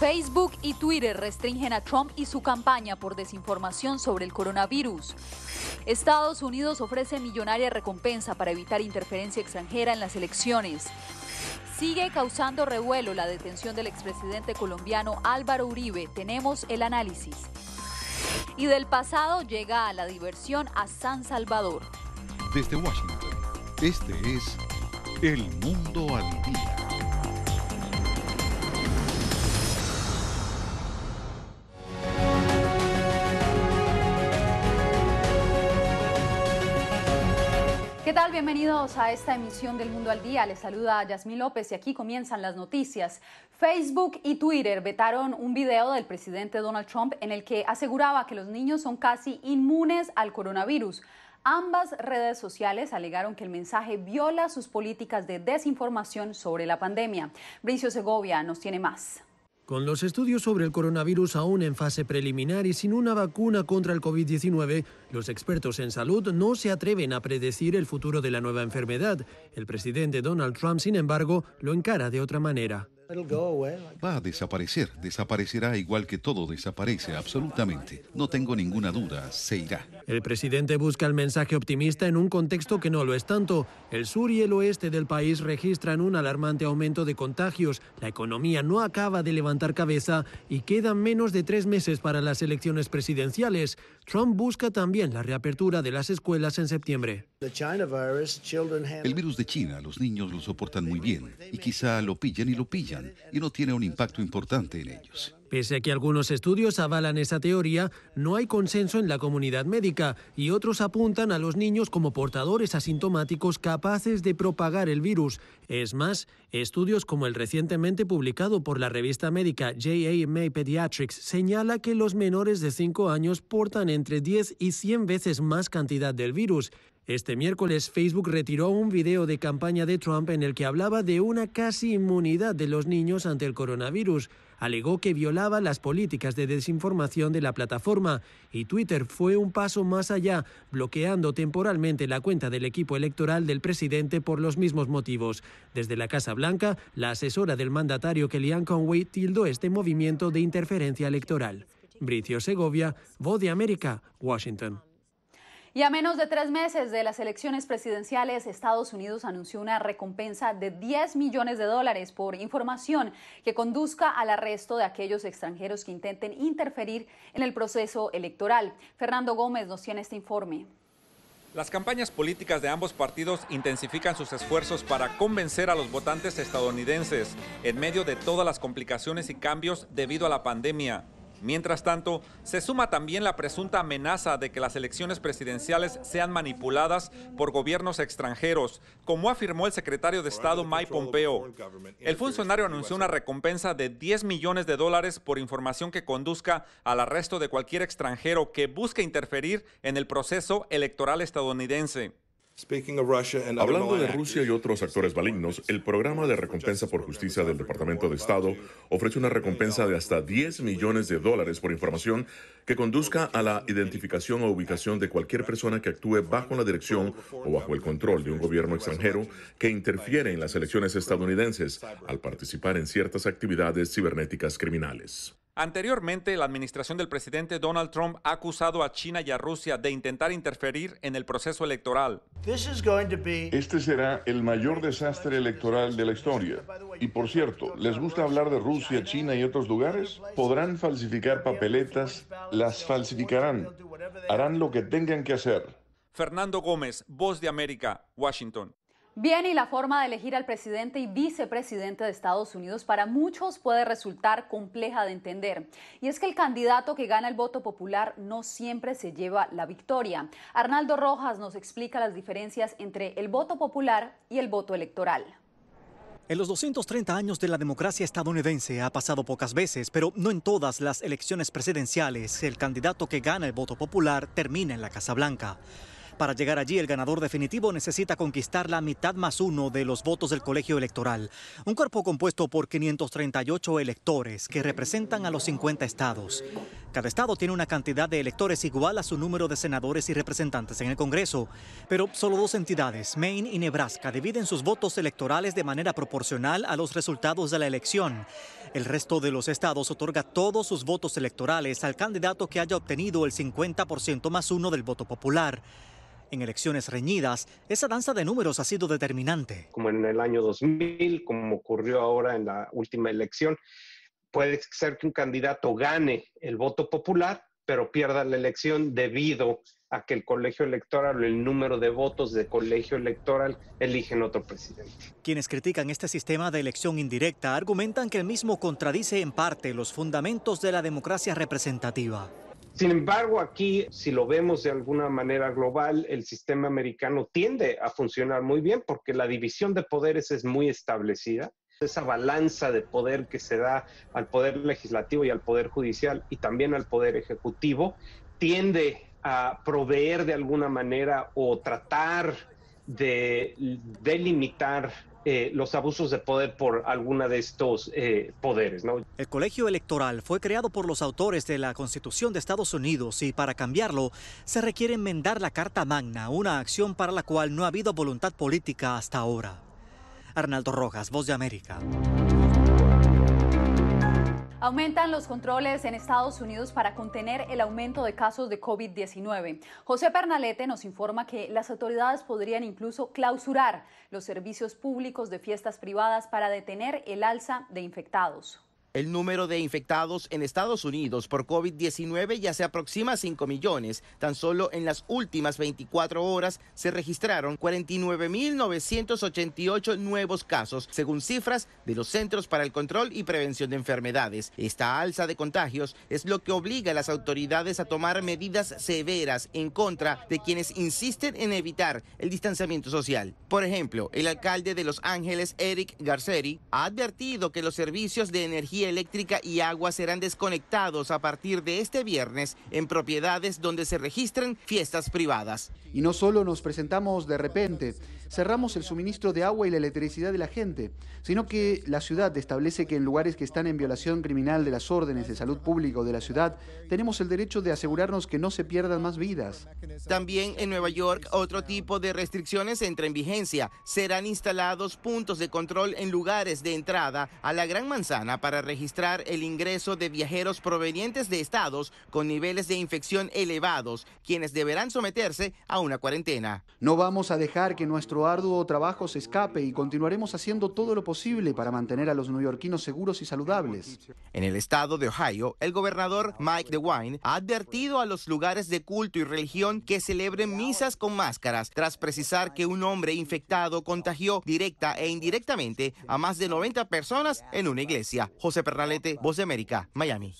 Facebook y Twitter restringen a Trump y su campaña por desinformación sobre el coronavirus. Estados Unidos ofrece millonaria recompensa para evitar interferencia extranjera en las elecciones. Sigue causando revuelo la detención del expresidente colombiano Álvaro Uribe. Tenemos el análisis. Y del pasado llega a la diversión a San Salvador. Desde Washington, este es El Mundo al Día. ¿Qué tal? Bienvenidos a esta emisión del Mundo al Día. Les saluda Yasmín López y aquí comienzan las noticias. Facebook y Twitter vetaron un video del presidente Donald Trump en el que aseguraba que los niños son casi inmunes al coronavirus. Ambas redes sociales alegaron que el mensaje viola sus políticas de desinformación sobre la pandemia. Bricio Segovia nos tiene más. Con los estudios sobre el coronavirus aún en fase preliminar y sin una vacuna contra el COVID-19, los expertos en salud no se atreven a predecir el futuro de la nueva enfermedad. El presidente Donald Trump, sin embargo, lo encara de otra manera. Va a desaparecer, desaparecerá igual que todo desaparece, absolutamente. No tengo ninguna duda, se irá. El presidente busca el mensaje optimista en un contexto que no lo es tanto. El sur y el oeste del país registran un alarmante aumento de contagios. La economía no acaba de levantar cabeza y quedan menos de 3 meses para las elecciones presidenciales. Trump busca también la reapertura de las escuelas en septiembre. El virus de China, los niños lo soportan muy bien y quizá lo pillan y no tiene un impacto importante en ellos. Pese a que algunos estudios avalan esa teoría, no hay consenso en la comunidad médica y otros apuntan a los niños como portadores asintomáticos capaces de propagar el virus. Es más, estudios como el recientemente publicado por la revista médica JAMA Pediatrics señala que los menores de 5 años portan entre 10 y 100 veces más cantidad del virus. Este miércoles, Facebook retiró un video de campaña de Trump en el que hablaba de una casi inmunidad de los niños ante el coronavirus. Alegó que violaba las políticas de desinformación de la plataforma y Twitter fue un paso más allá, bloqueando temporalmente la cuenta del equipo electoral del presidente por los mismos motivos. Desde la Casa Blanca, la asesora del mandatario Kellyanne Conway tildó este movimiento de interferencia electoral. Bricio Segovia, Voz de América, Washington. Y a menos de 3 meses de las elecciones presidenciales, Estados Unidos anunció una recompensa de $10 millones por información que conduzca al arresto de aquellos extranjeros que intenten interferir en el proceso electoral. Fernando Gómez nos tiene este informe. Las campañas políticas de ambos partidos intensifican sus esfuerzos para convencer a los votantes estadounidenses en medio de todas las complicaciones y cambios debido a la pandemia. Mientras tanto, se suma también la presunta amenaza de que las elecciones presidenciales sean manipuladas por gobiernos extranjeros, como afirmó el secretario de Estado Mike Pompeo. El funcionario anunció una recompensa de $10 millones por información que conduzca al arresto de cualquier extranjero que busque interferir en el proceso electoral estadounidense. Hablando de Rusia y otros actores malignos, el programa de recompensa por justicia del Departamento de Estado ofrece una recompensa de hasta $10 millones por información que conduzca a la identificación o ubicación de cualquier persona que actúe bajo la dirección o bajo el control de un gobierno extranjero que interfiere en las elecciones estadounidenses al participar en ciertas actividades cibernéticas criminales. Anteriormente, la administración del presidente Donald Trump ha acusado a China y a Rusia de intentar interferir en el proceso electoral. Este será el mayor desastre electoral de la historia. Y por cierto, ¿les gusta hablar de Rusia, China y otros lugares? Podrán falsificar papeletas, las falsificarán. Harán lo que tengan que hacer. Fernando Gómez, Voz de América, Washington. Bien, y la forma de elegir al presidente y vicepresidente de Estados Unidos para muchos puede resultar compleja de entender. Y es que el candidato que gana el voto popular no siempre se lleva la victoria. Arnaldo Rojas nos explica las diferencias entre el voto popular y el voto electoral. En los 230 años de la democracia estadounidense ha pasado pocas veces, pero no en todas las elecciones presidenciales el candidato que gana el voto popular termina en la Casa Blanca. Para llegar allí, el ganador definitivo necesita conquistar la mitad más uno de los votos del colegio electoral, un cuerpo compuesto por 538 electores que representan a los 50 estados. Cada estado tiene una cantidad de electores igual a su número de senadores y representantes en el Congreso, pero solo dos entidades, Maine y Nebraska, dividen sus votos electorales de manera proporcional a los resultados de la elección. El resto de los estados otorga todos sus votos electorales al candidato que haya obtenido el 50% más uno del voto popular. En elecciones reñidas, esa danza de números ha sido determinante. Como en el año 2000, como ocurrió ahora en la última elección, puede ser que un candidato gane el voto popular, pero pierda la elección debido a que el colegio electoral o el número de votos del colegio electoral eligen otro presidente. Quienes critican este sistema de elección indirecta argumentan que el mismo contradice en parte los fundamentos de la democracia representativa. Sin embargo, aquí, si lo vemos de alguna manera global, el sistema americano tiende a funcionar muy bien porque la división de poderes es muy establecida. Esa balanza de poder que se da al poder legislativo y al poder judicial y también al poder ejecutivo tiende a proveer de alguna manera o tratar de delimitar los abusos de poder por alguna de estos poderes, ¿no? El colegio electoral fue creado por los autores de la Constitución de Estados Unidos y para cambiarlo se requiere enmendar la Carta Magna, una acción para la cual no ha habido voluntad política hasta ahora. Arnaldo Rojas, Voz de América. Aumentan los controles en Estados Unidos para contener el aumento de casos de COVID-19. José Pernalete nos informa que las autoridades podrían incluso clausurar los servicios públicos de fiestas privadas para detener el alza de infectados. El número de infectados en Estados Unidos por COVID-19 ya se aproxima a 5 millones. Tan solo en las últimas 24 horas se registraron 49.988 nuevos casos, según cifras de los Centros para el Control y Prevención de Enfermedades. Esta alza de contagios es lo que obliga a las autoridades a tomar medidas severas en contra de quienes insisten en evitar el distanciamiento social. Por ejemplo, el alcalde de Los Ángeles, Eric Garcetti, ha advertido que los servicios de energía eléctrica y agua serán desconectados a partir de este viernes en propiedades donde se registran fiestas privadas. Y no solo nos presentamos de repente, cerramos el suministro de agua y la electricidad de la gente, sino que la ciudad establece que en lugares que están en violación criminal de las órdenes de salud pública o de la ciudad, tenemos el derecho de asegurarnos que no se pierdan más vidas. También en Nueva York, otro tipo de restricciones entra en vigencia. Serán instalados puntos de control en lugares de entrada a la Gran Manzana para registrar el ingreso de viajeros provenientes de estados con niveles de infección elevados, quienes deberán someterse a una cuarentena. No vamos a dejar que nuestro arduo trabajo se escape y continuaremos haciendo todo lo posible para mantener a los neoyorquinos seguros y saludables. En el estado de Ohio, el gobernador Mike DeWine ha advertido a los lugares de culto y religión que celebren misas con máscaras, tras precisar que un hombre infectado contagió directa e indirectamente a más de 90 personas en una iglesia. José Pernalete, Voz de América, Miami.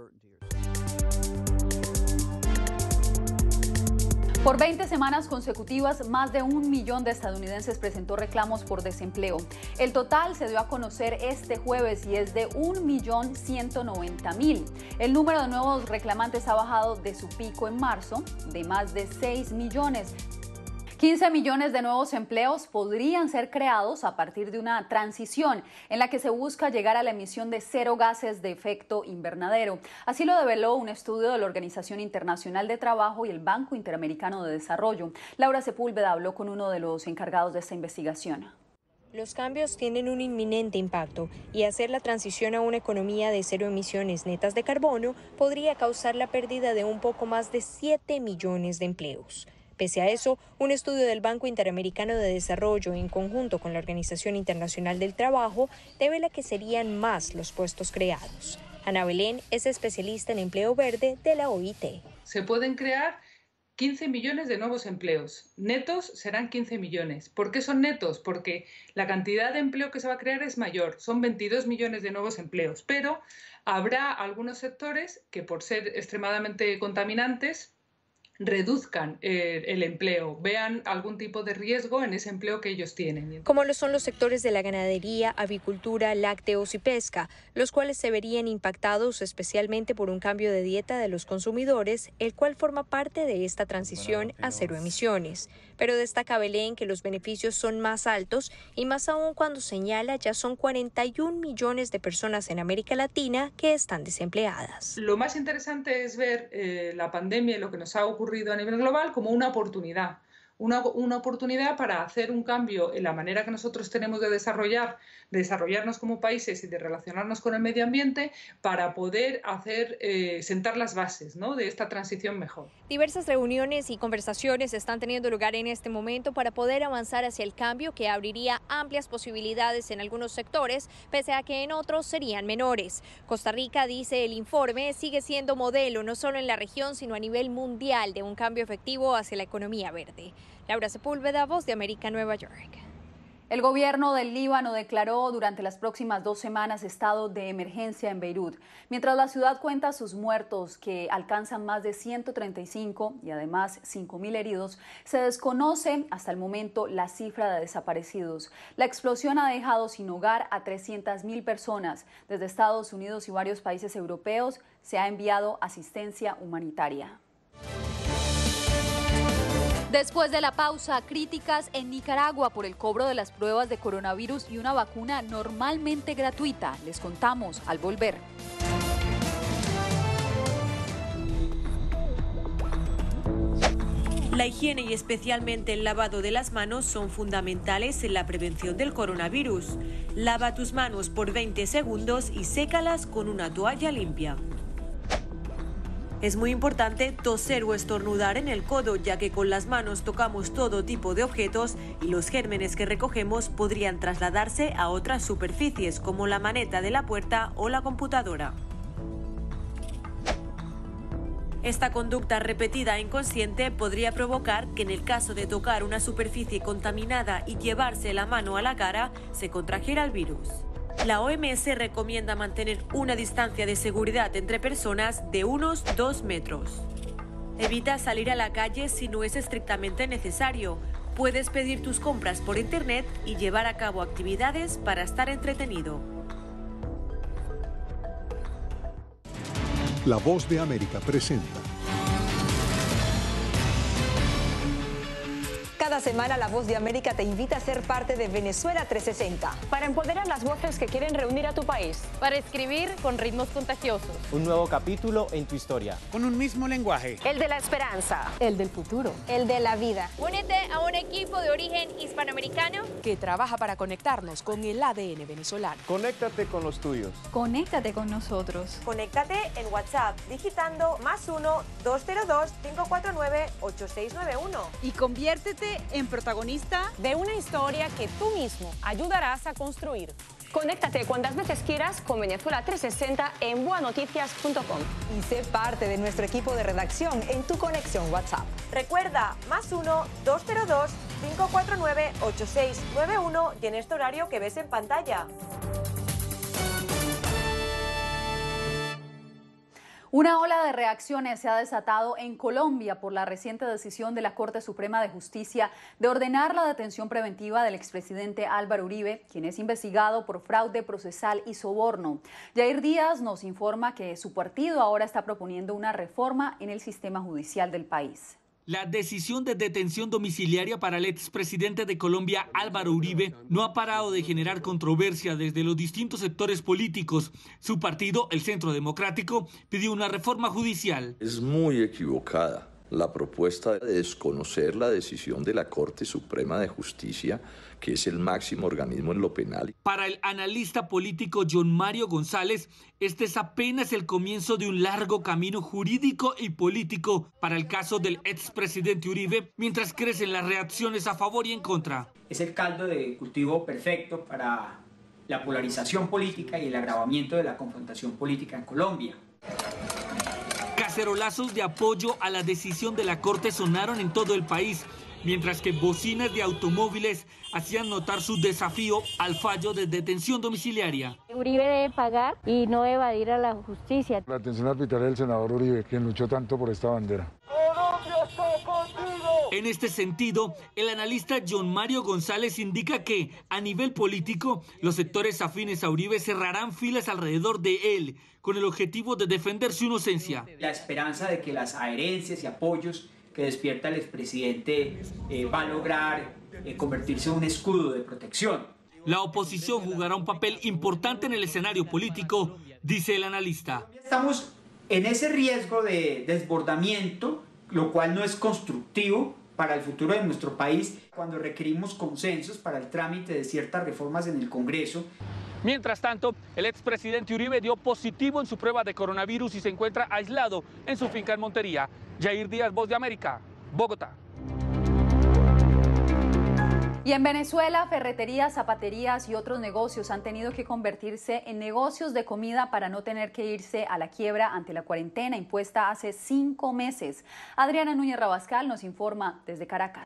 Por 20 semanas consecutivas, más de 1 millón de estadounidenses presentó reclamos por desempleo. El total se dio a conocer este jueves y es de 1.190.000. El número de nuevos reclamantes ha bajado de su pico en marzo, de más de 6 millones. 15 millones de nuevos empleos podrían ser creados a partir de una transición en la que se busca llegar a la emisión de 0 gases de efecto invernadero. Así lo develó un estudio de la Organización Internacional de Trabajo y el Banco Interamericano de Desarrollo. Laura Sepúlveda habló con uno de los encargados de esta investigación. Los cambios tienen un inminente impacto y hacer la transición a una economía de 0 emisiones netas de carbono podría causar la pérdida de un poco más de 7 millones de empleos. Pese a eso, un estudio del Banco Interamericano de Desarrollo en conjunto con la Organización Internacional del Trabajo devela que serían más los puestos creados. Ana Belén es especialista en empleo verde de la OIT. Se pueden crear 15 millones de nuevos empleos. Netos serán 15 millones. ¿Por qué son netos? Porque la cantidad de empleo que se va a crear es mayor. Son 22 millones de nuevos empleos. Pero habrá algunos sectores que, por ser extremadamente contaminantes, reduzcan el empleo, vean algún tipo de riesgo en ese empleo que ellos tienen. Como lo son los sectores de la ganadería, avicultura, lácteos y pesca, los cuales se verían impactados especialmente por un cambio de dieta de los consumidores, el cual forma parte de esta transición a cero emisiones. Pero destaca Belén que los beneficios son más altos y más aún cuando señala ya son 41 millones de personas en América Latina que están desempleadas. Lo más interesante es ver la pandemia y lo que nos ha ocurrido a nivel global como una oportunidad. Una oportunidad para hacer un cambio en la manera que nosotros tenemos de desarrollarnos como países y de relacionarnos con el medio ambiente para poder sentar las bases, ¿no?, de esta transición mejor. Diversas reuniones y conversaciones están teniendo lugar en este momento para poder avanzar hacia el cambio que abriría amplias posibilidades en algunos sectores, pese a que en otros serían menores. Costa Rica, dice el informe, sigue siendo modelo no solo en la región, sino a nivel mundial de un cambio efectivo hacia la economía verde. Laura Sepúlveda, Voz de América, Nueva York. El gobierno del Líbano declaró durante las próximas 2 semanas estado de emergencia en Beirut, mientras la ciudad cuenta sus muertos, que alcanzan más de 135 y además 5.000 heridos. Se desconoce hasta el momento la cifra de desaparecidos. La explosión ha dejado sin hogar a 300.000 personas. Desde Estados Unidos y varios países europeos se ha enviado asistencia humanitaria. Después de la pausa, críticas en Nicaragua por el cobro de las pruebas de coronavirus y una vacuna normalmente gratuita. Les contamos al volver. La higiene y especialmente el lavado de las manos son fundamentales en la prevención del coronavirus. Lava tus manos por 20 segundos y sécalas con una toalla limpia. Es muy importante toser o estornudar en el codo, ya que con las manos tocamos todo tipo de objetos y los gérmenes que recogemos podrían trasladarse a otras superficies, como la maneta de la puerta o la computadora. Esta conducta repetida e inconsciente podría provocar que en el caso de tocar una superficie contaminada y llevarse la mano a la cara, se contrajera el virus. La OMS recomienda mantener una distancia de seguridad entre personas de unos 2 metros. Evita salir a la calle si no es estrictamente necesario. Puedes pedir tus compras por internet y llevar a cabo actividades para estar entretenido. La Voz de América presenta. Cada semana La Voz de América te invita a ser parte de Venezuela 360. Para empoderar las voces que quieren reunir a tu país. Para escribir con ritmos contagiosos. Un nuevo capítulo en tu historia. Con un mismo lenguaje. El de la esperanza. El del futuro. El de la vida. Únete a un equipo de origen hispanoamericano que trabaja para conectarnos con el ADN venezolano. Conéctate con los tuyos. Conéctate con nosotros. Conéctate en WhatsApp digitando +1 202 549 8691. Y conviértete en protagonista de una historia que tú mismo ayudarás a construir. Conéctate cuantas veces quieras con Venezuela 360 en boanoticias.com. Y sé parte de nuestro equipo de redacción en tu conexión WhatsApp. Recuerda, +1 202 549 8691 y en este horario que ves en pantalla. Una ola de reacciones se ha desatado en Colombia por la reciente decisión de la Corte Suprema de Justicia de ordenar la detención preventiva del expresidente Álvaro Uribe, quien es investigado por fraude procesal y soborno. Yair Díaz nos informa que su partido ahora está proponiendo una reforma en el sistema judicial del país. La decisión de detención domiciliaria para el expresidente de Colombia, Álvaro Uribe, no ha parado de generar controversia desde los distintos sectores políticos. Su partido, el Centro Democrático, pidió una reforma judicial. Es muy equivocada la propuesta de desconocer la decisión de la Corte Suprema de Justicia, que es el máximo organismo en lo penal. Para el analista político John Mario González, este es apenas el comienzo de un largo camino jurídico y político para el caso del expresidente Uribe, mientras crecen las reacciones a favor y en contra. Es el caldo de cultivo perfecto para la polarización política y el agravamiento de la confrontación política en Colombia. Cacerolazos de apoyo a la decisión de la Corte sonaron en todo el país, mientras que bocinas de automóviles hacían notar su desafío al fallo de detención domiciliaria. Uribe debe pagar y no evadir a la justicia. La atención arbitral del senador Uribe, quien luchó tanto por esta bandera. Colombia está En este sentido, el analista John Mario González indica que, a nivel político, los sectores afines a Uribe cerrarán filas alrededor de él, con el objetivo de defender su inocencia. La esperanza de que las adherencias y apoyos que despierta el expresidente va a lograr convertirse en un escudo de protección. La oposición jugará un papel importante en el escenario político, dice el analista. Estamos en ese riesgo de desbordamiento, lo cual no es constructivo para el futuro de nuestro país, cuando requerimos consensos para el trámite de ciertas reformas en el Congreso. Mientras tanto, el expresidente Uribe dio positivo en su prueba de coronavirus y se encuentra aislado en su finca en Montería. Yair Díaz, Voz de América, Bogotá. Y en Venezuela, ferreterías, zapaterías y otros negocios han tenido que convertirse en negocios de comida para no tener que irse a la quiebra ante la cuarentena impuesta hace 5 meses. Adriana Núñez Rabascal nos informa desde Caracas.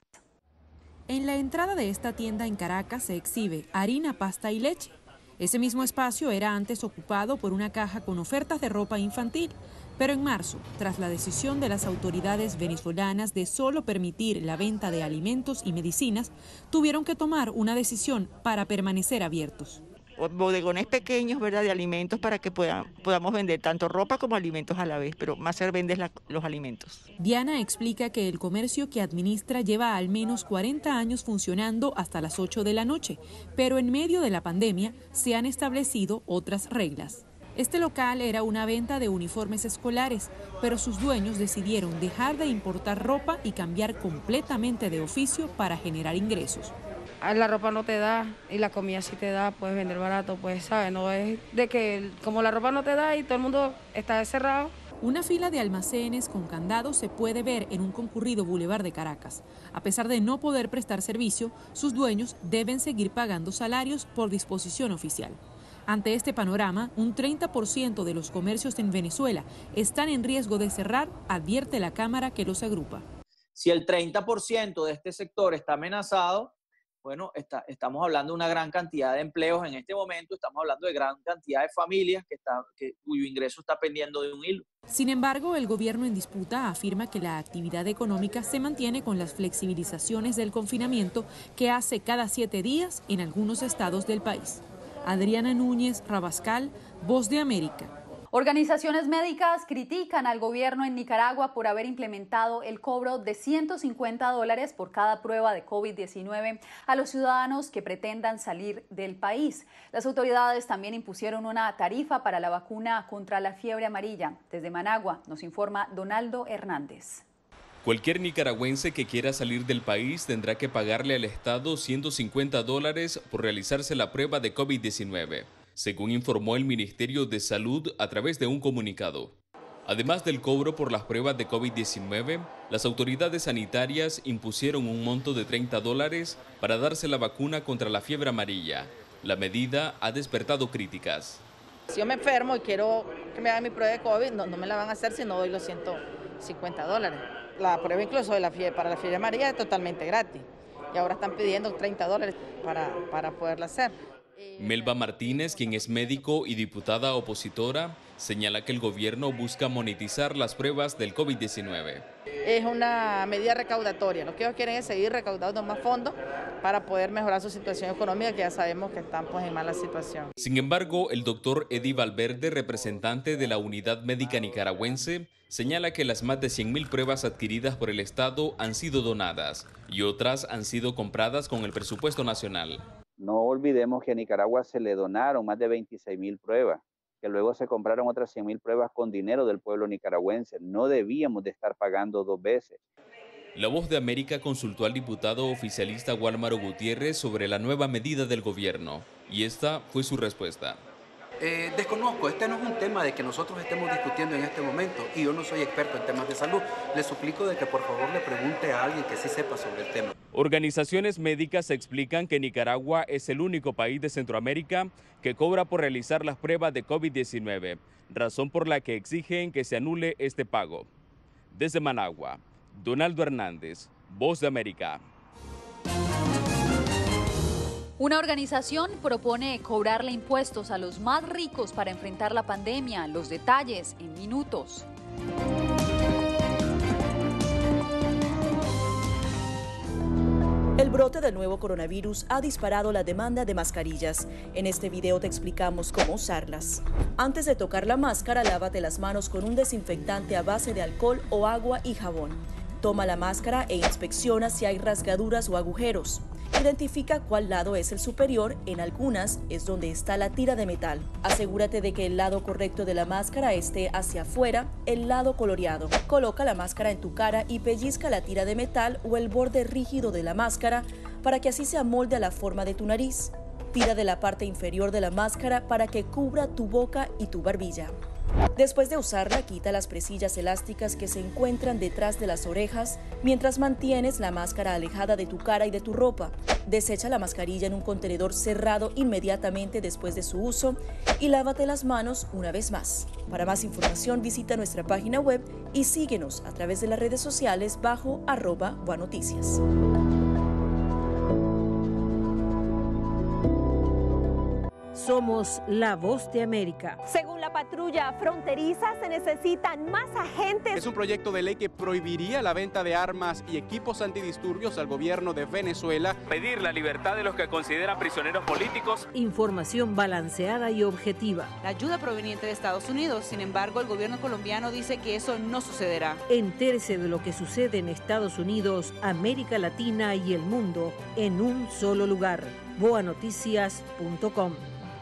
En la entrada de esta tienda en Caracas se exhibe harina, pasta y leche. Ese mismo espacio era antes ocupado por una caja con ofertas de ropa infantil. Pero en marzo, tras la decisión de las autoridades venezolanas de solo permitir la venta de alimentos y medicinas, tuvieron que tomar una decisión para permanecer abiertos. Bodegones pequeños, ¿verdad?, de alimentos para que podamos vender tanto ropa como alimentos a la vez, pero más se venden los alimentos. Diana explica que el comercio que administra lleva al menos 40 años funcionando hasta las 8 de la noche, pero en medio de la pandemia se han establecido otras reglas. Este local era una venta de uniformes escolares, pero sus dueños decidieron dejar de importar ropa y cambiar completamente de oficio para generar ingresos. La ropa no te da y la comida sí te da, puedes vender barato, pues, ¿sabes? No es de que como la ropa no te da y todo el mundo está cerrado. Una fila de almacenes con candados se puede ver en un concurrido bulevar de Caracas. A pesar de no poder prestar servicio, sus dueños deben seguir pagando salarios por disposición oficial. Ante este panorama, un 30% de los comercios en Venezuela están en riesgo de cerrar, advierte la Cámara que los agrupa. Si el 30% de este sector está amenazado, bueno, estamos hablando de una gran cantidad de empleos en este momento, estamos hablando de gran cantidad de familias cuyo ingreso está pendiendo de un hilo. Sin embargo, el gobierno en disputa afirma que la actividad económica se mantiene con las flexibilizaciones del confinamiento que hace cada 7 días en algunos estados del país. Adriana Núñez Rabascal, Voz de América. Organizaciones médicas critican al gobierno en Nicaragua por haber implementado el cobro de $150 por cada prueba de COVID-19 a los ciudadanos que pretendan salir del país. Las autoridades también impusieron una tarifa para la vacuna contra la fiebre amarilla. Desde Managua nos informa Donaldo Hernández. Cualquier nicaragüense que quiera salir del país tendrá que pagarle al Estado $150 por realizarse la prueba de COVID-19, según informó el Ministerio de Salud a través de un comunicado. Además del cobro por las pruebas de COVID-19, las autoridades sanitarias impusieron un monto de $30 para darse la vacuna contra la fiebre amarilla. La medida ha despertado críticas. Si yo me enfermo y quiero que me hagan mi prueba de COVID, no me la van a hacer si no doy los $150. La prueba incluso para la fiebre amarilla es totalmente gratis y ahora están pidiendo $30 para poderla hacer. Melba Martínez, quien es médico y diputada opositora, señala que el gobierno busca monetizar las pruebas del COVID-19. Es una medida recaudatoria, lo que ellos quieren es seguir recaudando más fondos para poder mejorar su situación económica, que ya sabemos que están en mala situación. Sin embargo, el doctor Eddie Valverde, representante de la Unidad Médica Nicaragüense, señala que las más de 100.000 pruebas adquiridas por el Estado han sido donadas y otras han sido compradas con el presupuesto nacional. No olvidemos que a Nicaragua se le donaron más de 26.000 pruebas, que luego se compraron otras 100.000 pruebas con dinero del pueblo nicaragüense. No debíamos de estar pagando 2 veces. La Voz de América consultó al diputado oficialista Wálmaro Gutiérrez sobre la nueva medida del gobierno, y esta fue su respuesta. Desconozco, este no es un tema de que nosotros estemos discutiendo en este momento y yo no soy experto en temas de salud. Le suplico de que por favor le pregunte a alguien que sí sepa sobre el tema. Organizaciones médicas explican que Nicaragua es el único país de Centroamérica que cobra por realizar las pruebas de COVID-19, razón por la que exigen que se anule este pago. Desde Managua, Donaldo Hernández, Voz de América. Una organización propone cobrarle impuestos a los más ricos para enfrentar la pandemia. Los detalles en minutos. brote del nuevo coronavirus ha disparado la demanda de mascarillas. En este video te explicamos cómo usarlas. Antes de tocar la máscara, lávate las manos con un desinfectante a base de alcohol o agua y jabón. Toma la máscara e inspecciona si hay rasgaduras o agujeros. Identifica cuál lado es el superior, en algunas es donde está la tira de metal. Asegúrate de que el lado correcto de la máscara esté hacia afuera, el lado coloreado. Coloca la máscara en tu cara y pellizca la tira de metal o el borde rígido de la máscara para que así se amolde a la forma de tu nariz. Tira de la parte inferior de la máscara para que cubra tu boca y tu barbilla. Después de usarla, quita las presillas elásticas que se encuentran detrás de las orejas mientras mantienes la máscara alejada de tu cara y de tu ropa. Desecha la mascarilla en un contenedor cerrado inmediatamente después de su uso y lávate las manos una vez más. Para más información, visita nuestra página web y síguenos a través de las redes sociales bajo @boanoticias. Somos la voz de América. Según la patrulla fronteriza, se necesitan más agentes. Es un proyecto de ley que prohibiría la venta de armas y equipos antidisturbios al gobierno de Venezuela. Pedir la libertad de los que consideran prisioneros políticos. Información balanceada y objetiva. La ayuda proveniente de Estados Unidos, sin embargo, el gobierno colombiano dice que eso no sucederá. Entérese de lo que sucede en Estados Unidos, América Latina y el mundo en un solo lugar. boanoticias.com.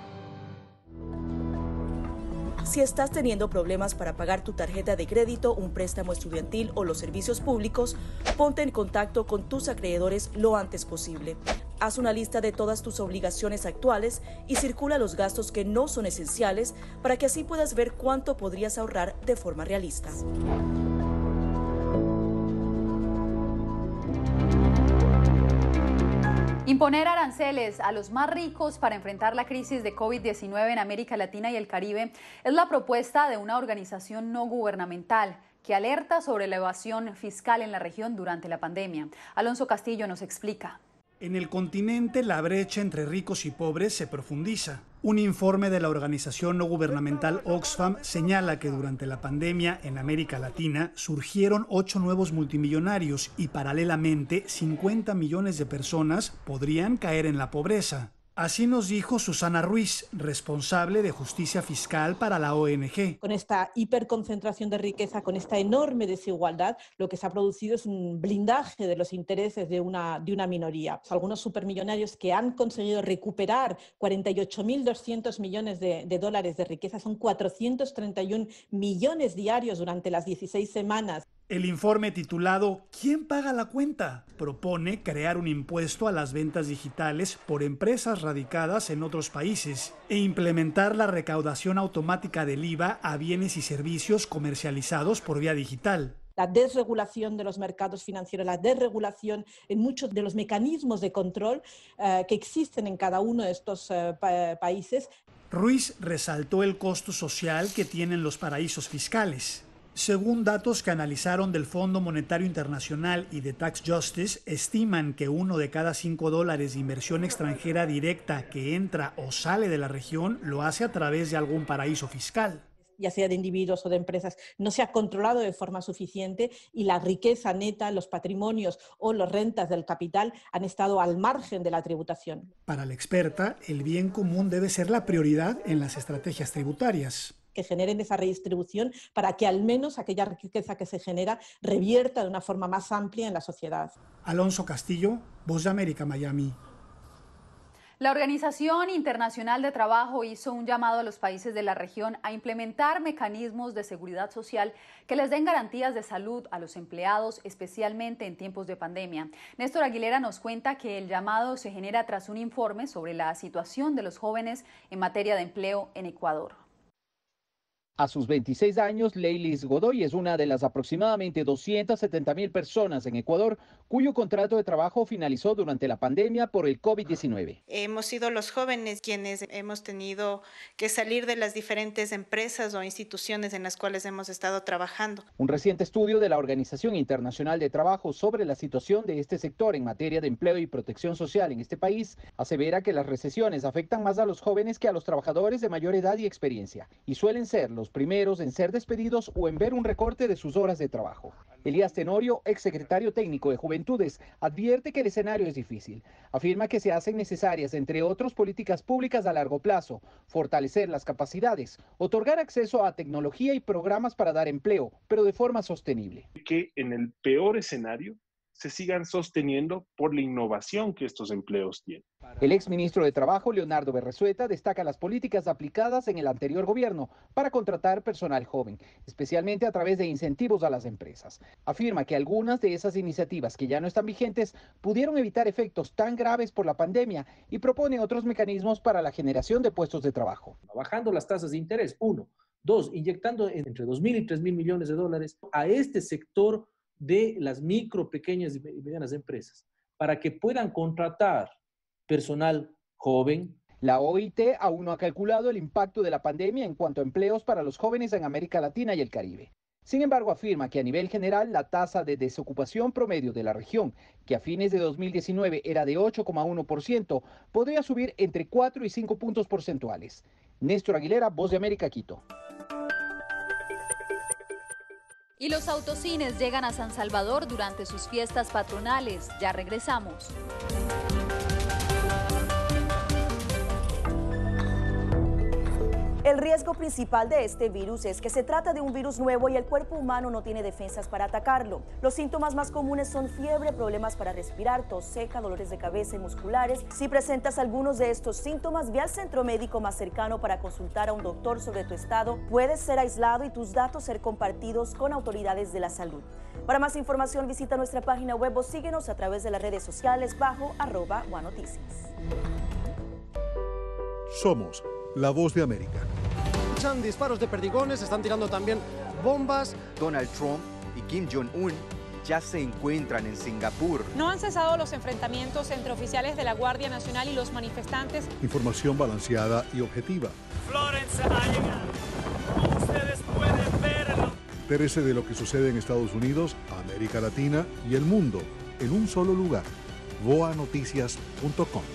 Si estás teniendo problemas para pagar tu tarjeta de crédito, un préstamo estudiantil o los servicios públicos, ponte en contacto con tus acreedores lo antes posible. Haz una lista de todas tus obligaciones actuales y circula los gastos que no son esenciales para que así puedas ver cuánto podrías ahorrar de forma realista. Imponer aranceles a los más ricos para enfrentar la crisis de COVID-19 en América Latina y el Caribe es la propuesta de una organización no gubernamental que alerta sobre la evasión fiscal en la región durante la pandemia. Alonso Castillo nos explica. En el continente, la brecha entre ricos y pobres se profundiza. Un informe de la organización no gubernamental Oxfam señala que durante la pandemia en América Latina surgieron 8 nuevos multimillonarios y paralelamente 50 millones de personas podrían caer en la pobreza. Así nos dijo Susana Ruiz, responsable de justicia fiscal para la ONG. Con esta hiperconcentración de riqueza, con esta enorme desigualdad, lo que se ha producido es un blindaje de los intereses de una minoría. Algunos supermillonarios que han conseguido recuperar 48.200 millones de dólares de riqueza, son 431 millones diarios durante las 16 semanas. El informe titulado ¿Quién paga la cuenta? Propone crear un impuesto a las ventas digitales por empresas radicadas en otros países e implementar la recaudación automática del IVA a bienes y servicios comercializados por vía digital. La desregulación de los mercados financieros, la desregulación en muchos de los mecanismos de control que existen en cada uno de estos países. Ruiz resaltó el costo social que tienen los paraísos fiscales. Según datos que analizaron del Fondo Monetario Internacional y de Tax Justice, estiman que 1 de cada 5 dólares de inversión extranjera directa que entra o sale de la región lo hace a través de algún paraíso fiscal. Ya sea de individuos o de empresas, no se ha controlado de forma suficiente y la riqueza neta, los patrimonios o las rentas del capital han estado al margen de la tributación. Para la experta, el bien común debe ser la prioridad en las estrategias tributarias. Que generen esa redistribución para que al menos aquella riqueza que se genera revierta de una forma más amplia en la sociedad. Alonso Castillo, Voz de América, Miami. La Organización Internacional de Trabajo hizo un llamado a los países de la región a implementar mecanismos de seguridad social que les den garantías de salud a los empleados, especialmente en tiempos de pandemia. Néstor Aguilera nos cuenta que el llamado se genera tras un informe sobre la situación de los jóvenes en materia de empleo en Ecuador. A sus 26 años, Leilis Godoy es una de las aproximadamente 270.000 personas en Ecuador cuyo contrato de trabajo finalizó durante la pandemia por el COVID-19. Hemos sido los jóvenes quienes hemos tenido que salir de las diferentes empresas o instituciones en las cuales hemos estado trabajando. Un reciente estudio de la Organización Internacional de Trabajo sobre la situación de este sector en materia de empleo y protección social en este país asevera que las recesiones afectan más a los jóvenes que a los trabajadores de mayor edad y experiencia y suelen ser los los primeros en ser despedidos o en ver un recorte de sus horas de trabajo. Elías Tenorio, exsecretario técnico de Juventudes, advierte que el escenario es difícil. Afirma que se hacen necesarias, entre otros, políticas públicas a largo plazo, fortalecer las capacidades, otorgar acceso a tecnología y programas para dar empleo, pero de forma sostenible. Que en el peor escenario se sigan sosteniendo por la innovación que estos empleos tienen. El exministro de Trabajo, Leonardo Berresueta, destaca las políticas aplicadas en el anterior gobierno para contratar personal joven, especialmente a través de incentivos a las empresas. Afirma que algunas de esas iniciativas que ya no están vigentes pudieron evitar efectos tan graves por la pandemia y propone otros mecanismos para la generación de puestos de trabajo. Bajando las tasas de interés, 1. 2. Inyectando entre 2.000 y 3.000 millones de dólares a este sector de las micro, pequeñas y medianas empresas para que puedan contratar personal joven. La OIT aún no ha calculado el impacto de la pandemia en cuanto a empleos para los jóvenes en América Latina y el Caribe. Sin embargo, afirma que a nivel general la tasa de desocupación promedio de la región, que a fines de 2019 era de 8,1%, podría subir entre 4 y 5 puntos porcentuales. Néstor Aguilera, Voz de América, Quito. Y los autocines llegan a San Salvador durante sus fiestas patronales. Ya regresamos. El riesgo principal de este virus es que se trata de un virus nuevo y el cuerpo humano no tiene defensas para atacarlo. Los síntomas más comunes son fiebre, problemas para respirar, tos seca, dolores de cabeza y musculares. Si presentas algunos de estos síntomas, ve al centro médico más cercano para consultar a un doctor sobre tu estado. Puedes ser aislado y tus datos ser compartidos con autoridades de la salud. Para más información, visita nuestra página web o síguenos a través de las redes sociales bajo @OneNoticias. Somos la Voz de América. Escuchan disparos de perdigones, están tirando también bombas. Donald Trump y Kim Jong-un ya se encuentran en Singapur. No han cesado los enfrentamientos entre oficiales de la Guardia Nacional y los manifestantes. Información balanceada y objetiva. Florence ha llegado. Como ustedes pueden verlo. Entérese de lo que sucede en Estados Unidos, América Latina y el mundo en un solo lugar. voanoticias.com.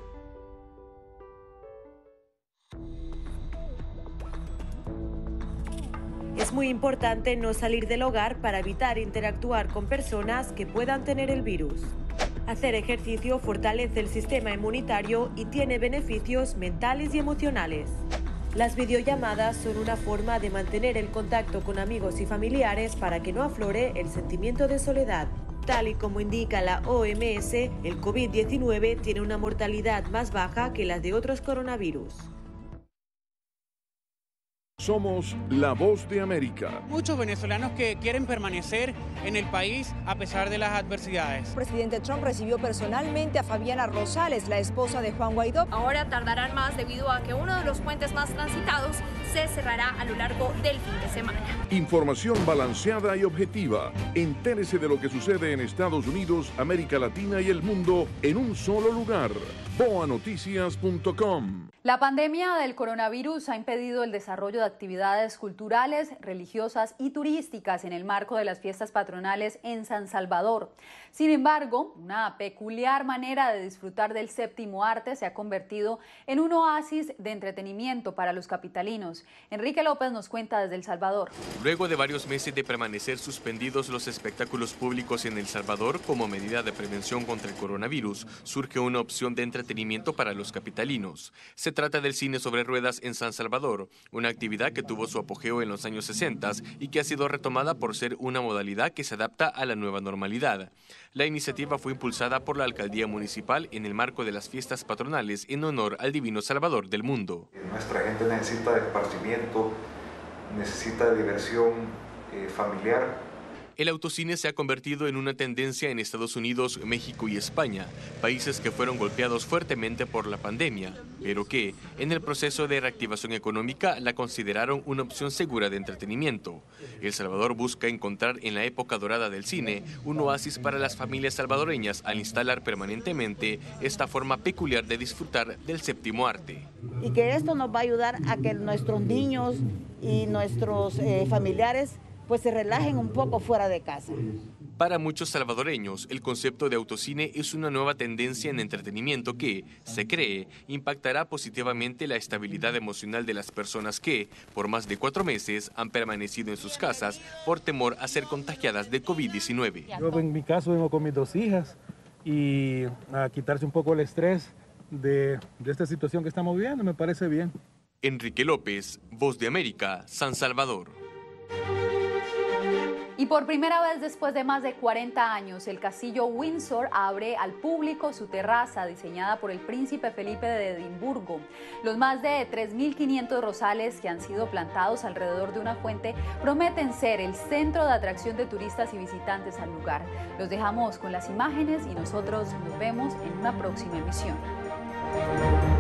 Es muy importante no salir del hogar para evitar interactuar con personas que puedan tener el virus. Hacer ejercicio fortalece el sistema inmunitario y tiene beneficios mentales y emocionales. Las videollamadas son una forma de mantener el contacto con amigos y familiares para que no aflore el sentimiento de soledad. Tal y como indica la OMS, el COVID-19 tiene una mortalidad más baja que la de otros coronavirus. Somos la Voz de América. Muchos venezolanos que quieren permanecer en el país a pesar de las adversidades. El presidente Trump recibió personalmente a Fabiana Rosales, la esposa de Juan Guaidó. Ahora tardarán más debido a que uno de los puentes más transitados se cerrará a lo largo del fin de semana. Información balanceada y objetiva. Entérese de lo que sucede en Estados Unidos, América Latina y el mundo en un solo lugar. voanoticias.com. La pandemia del coronavirus ha impedido el desarrollo de actividades culturales, religiosas y turísticas en el marco de las fiestas patronales en San Salvador. Sin embargo, una peculiar manera de disfrutar del séptimo arte se ha convertido en un oasis de entretenimiento para los capitalinos. Enrique López nos cuenta desde El Salvador. Luego de varios meses de permanecer suspendidos los espectáculos públicos en El Salvador como medida de prevención contra el coronavirus, surge una opción de entretenimiento para los capitalinos. Se trata del cine sobre ruedas en San Salvador, una actividad que tuvo su apogeo en los años 60 y que ha sido retomada por ser una modalidad que se adapta a la nueva normalidad. La iniciativa fue impulsada por la Alcaldía Municipal en el marco de las fiestas patronales en honor al Divino Salvador del mundo. Nuestra gente necesita de esparcimiento, necesita de diversión familiar. El autocine se ha convertido en una tendencia en Estados Unidos, México y España, países que fueron golpeados fuertemente por la pandemia, pero que, en el proceso de reactivación económica, la consideraron una opción segura de entretenimiento. El Salvador busca encontrar en la época dorada del cine un oasis para las familias salvadoreñas al instalar permanentemente esta forma peculiar de disfrutar del séptimo arte. Y que esto nos va a ayudar a que nuestros niños y nuestros familiares pues se relajen un poco fuera de casa. Para muchos salvadoreños, el concepto de autocine es una nueva tendencia en entretenimiento que, se cree, impactará positivamente la estabilidad emocional de las personas que, por más de 4 meses, han permanecido en sus casas por temor a ser contagiadas de COVID-19. Yo en mi caso vengo con mis 2 hijas y a quitarse un poco el estrés de esta situación que estamos viviendo, me parece bien. Enrique López, Voz de América, San Salvador. Y por primera vez después de más de 40 años, el Castillo Windsor abre al público su terraza diseñada por el príncipe Felipe de Edimburgo. Los más de 3.500 rosales que han sido plantados alrededor de una fuente prometen ser el centro de atracción de turistas y visitantes al lugar. Los dejamos con las imágenes y nosotros nos vemos en una próxima emisión.